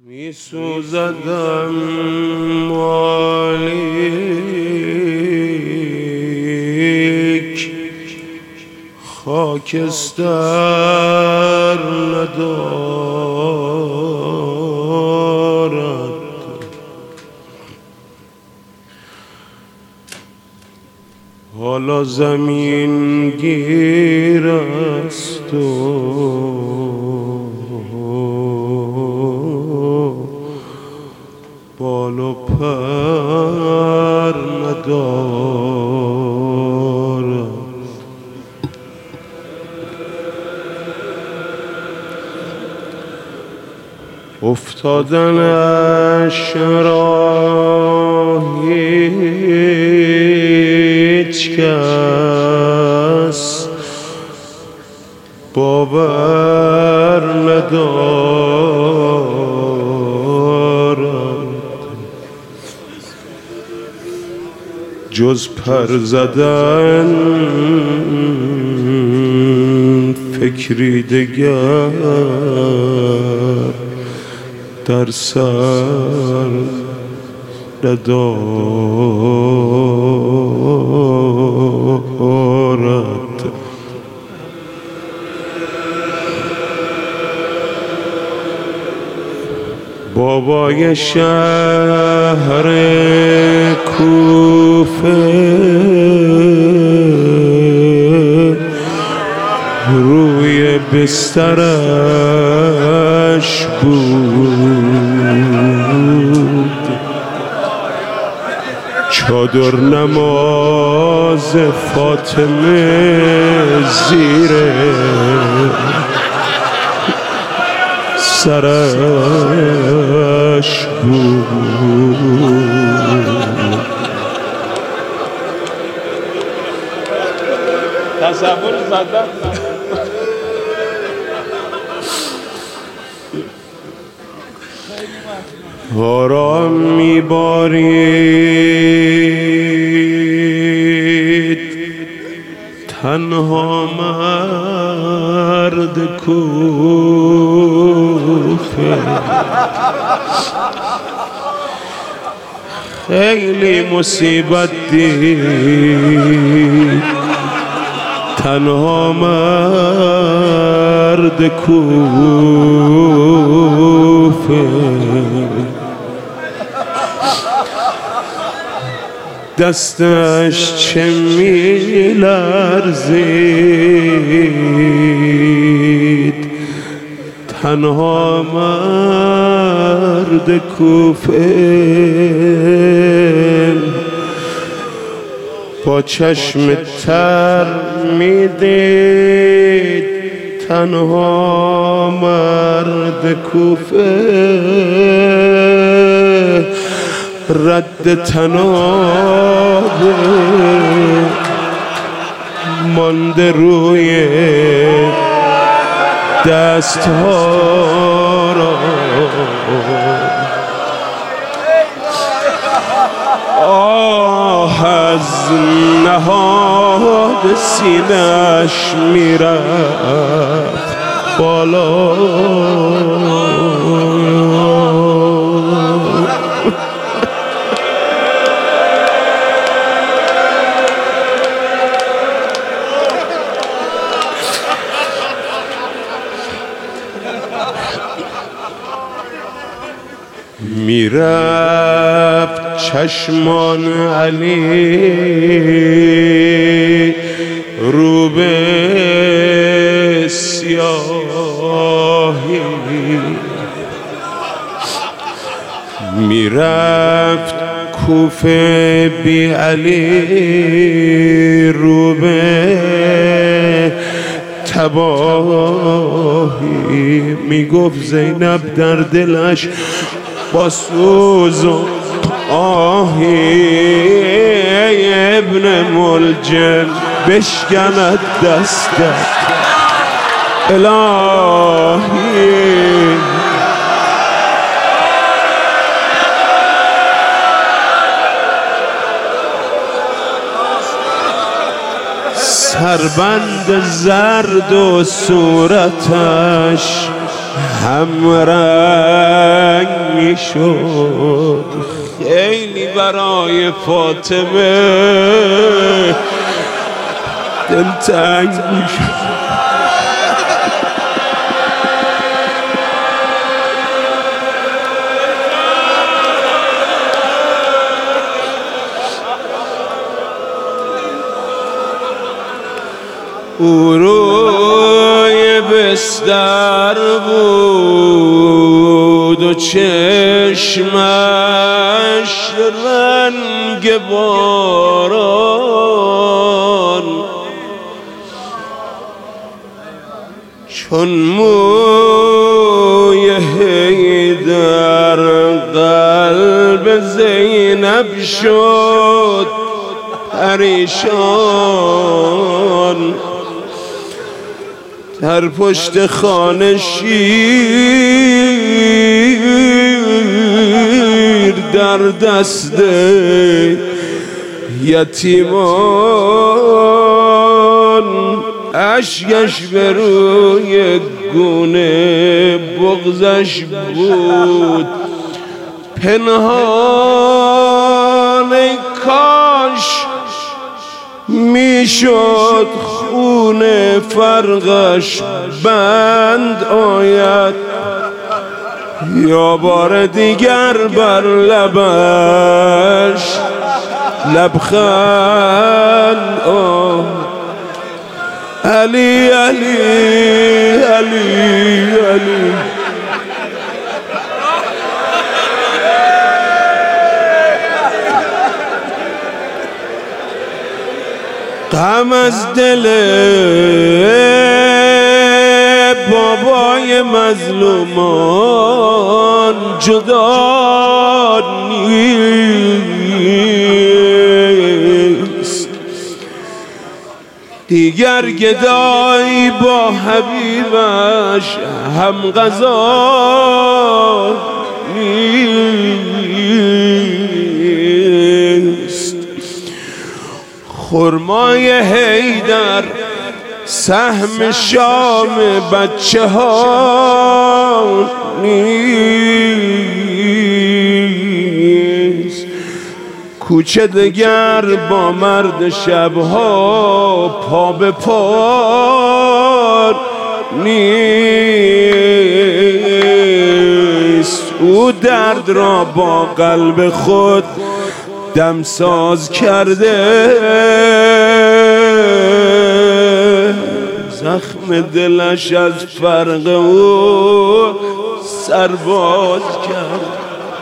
می سوزدم مالیک خاکستر ندارد، حالا زمین گیر است و بال و پر ندارد. افتادنش را هیچ کس باور ندارد، جز پر زدن فکری دگر در سر ندارد. بابای شهر کوفه روی بسترش بود، چادر نماز فاطمه زیر سرش بود. تصور زدن آرام میبارید تنها مرد کوفه، خیلی مصیبت دید تنها مرد کوفه. دستش چه می‌لرزید تنها مرد کوفه، با چشم تر میدید تنها مرد کوفه، رد تنابه مانده روی دستها را. آه از نهاد سینه‌اش میرفت بالا، میرفت چشمان علی رو به سیاهی، میرفت کوفه بی علی رو به تباهی. میگفت زینب در دلش با سوز و آهی ابن ملجم بشکند دستت الهی. سربند زرد و صورتش هم رنگ میشد خیلی برای فاطمه دلتنگ میشد. او روی بستر بود و چشمش رنگ باران، چون موی حیدر قلب زینب شد پریشان. در پشت خانه شیر در دست یتیمان، اشکش به روی گونه بغضش بود پنهان. ای کاش میشد خون فرقش بند آید، یا بار دیگر بر لبش لبخند. علی علی علی علی غم از دل بابای مظلومان جدا نیست، دیگر گدایی با حبیبش هم غذا نیست. خرمای حیدر سهم شام بچه ها نیست، کوچه دگر با مرد شبها پا به پا نیست. او درد را با قلب خود دمساز کرده، زخم دلش از فرق او سرباز کرد.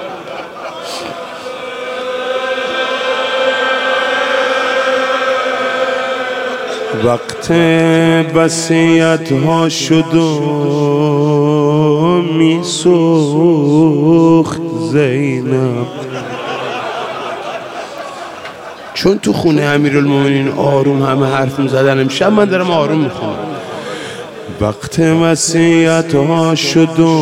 وقت وصیت ها شد و می سوخت زینب، چون تو خونه امیرالمومنین آروم همه حرف میزدن، امشب من دارم آروم میخونم. وقت وصیت ها شد و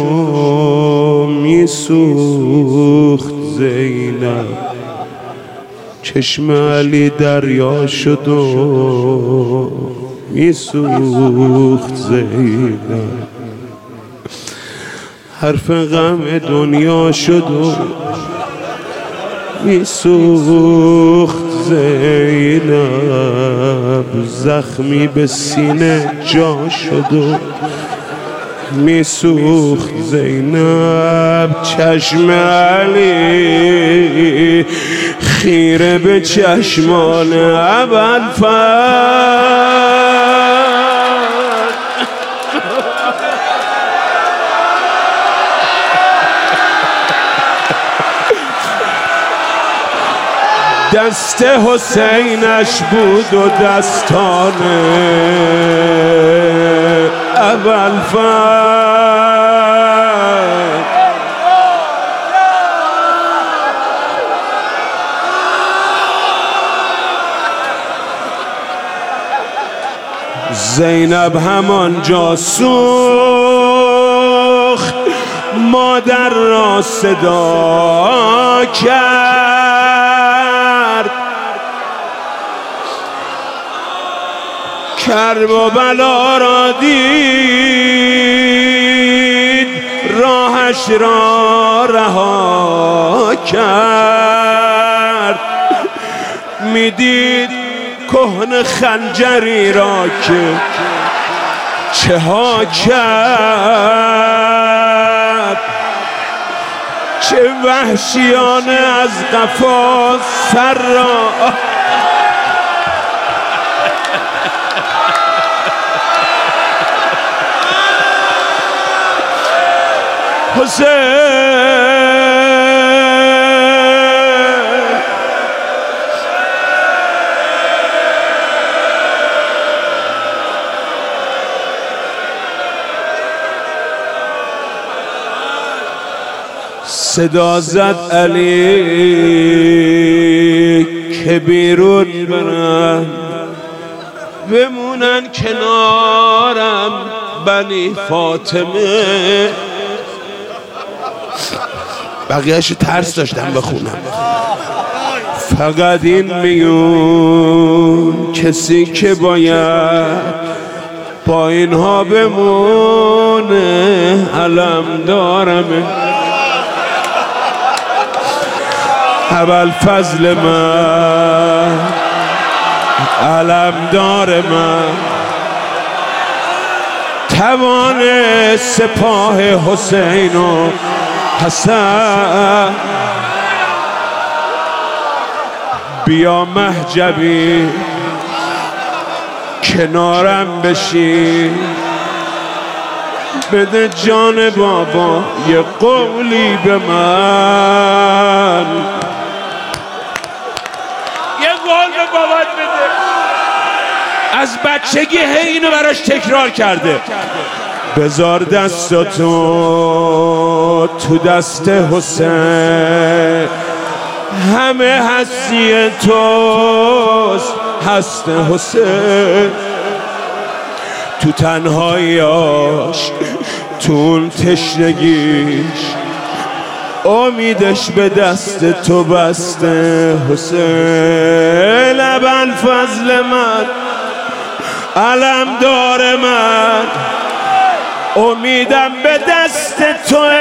میسوخت زینب، چشم علی دریا شد و میسوخت زینب، حرف غم دنیا شد و میسوخت زینب، زخمی به سینه جا شد و میسوخت زینب. چشم علی خیره به چشمان ابوالفضل، دست حسینش بود و دستان ابوالفضل. زینب همانجا سوخت، مادر را صدا کرد، کرب و بلا را دید، راه راهش را رها کرد، میدید کهنه خنجری را که چه ها کرد، چه وحشیانه از قفا سر را حسین صدا زد علی که بیرون برن، بمونن کنارم بنی فاطمه. بقیهش ترس داشتم بخونم. فقط این میون کسی که باید با اینها بمونه علم دارمه. ابوالفضل من علمدار من، توان سپاه حسین و حسن. بیا مهجبی کنارم بشی، بده جان بابا یه قولی به من، یه قول به بابات بده. از بچگی هی اینو براش تکرار کرده. بذار دستاتو تو دست حسین، همه هستی توست هست حسین. تو تنهاییاش تو اون تشنگیش امیدش به دست تو بسته حسین. ابوالفضل من علمدار من، امیدم به دست توه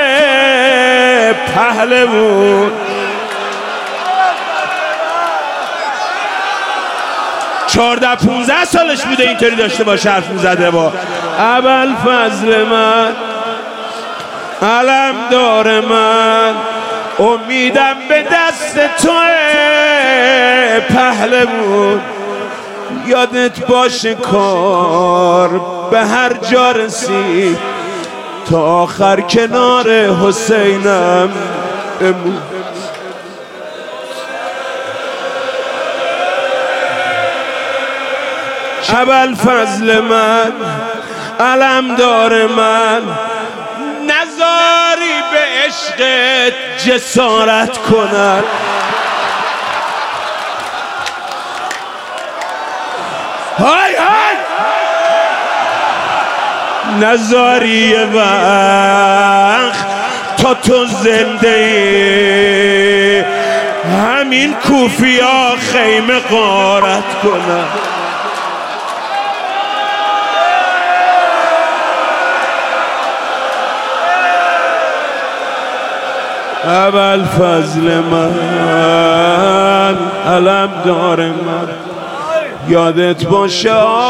پهلوون. 14-15 سالش بوده اینطوری داشته باشه حرف میزده با ابوالفضل من علمدار من، امیدم به دست توه پهلوون. یادت باشه کار به هر جا رسید، تا آخر کنار حسینم بمون. ابوالفضل من علمدار من، نذاری به عشقت جسارت کنن. های های نذاری یه وقت تا تو زنده ای همین کوفیا خیمه غارت کنن. ابوالفضل من علمدار من، یادت باشه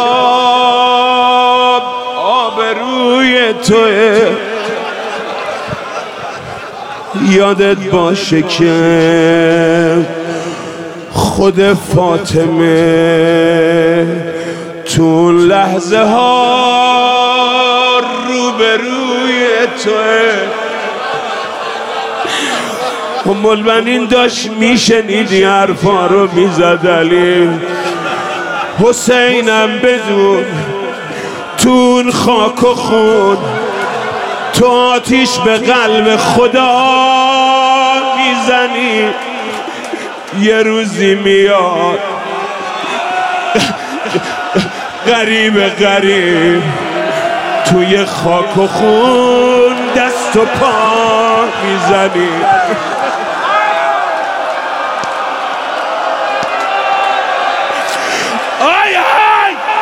آب روی توه، یادت باشه که خود فاطمه تو لحظه ها روبروی توه. المؤمنین داشت میشنیدی حرفا رو میزد علی، حسینم بدون تو خاک و خون تو آتیش به قلب خدا میزنی. یه روزی میاد غریب غریب توی خاک و خون دست و پا میزنی.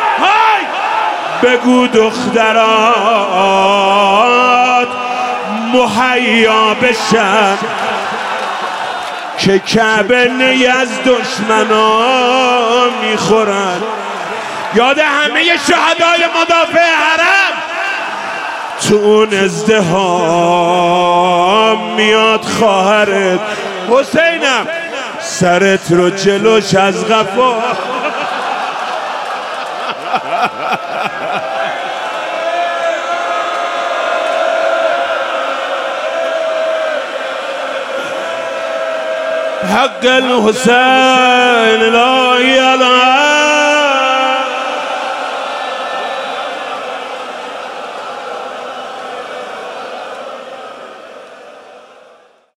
بگو دخترات مهیا بشن که کعبه نی از دشمنا میخورن. یاد همه شهدای مدافع حرم تو اون ازدحام میاد خواهرت حسینم سرت رو جلوش از قفا حق الحسين لا إله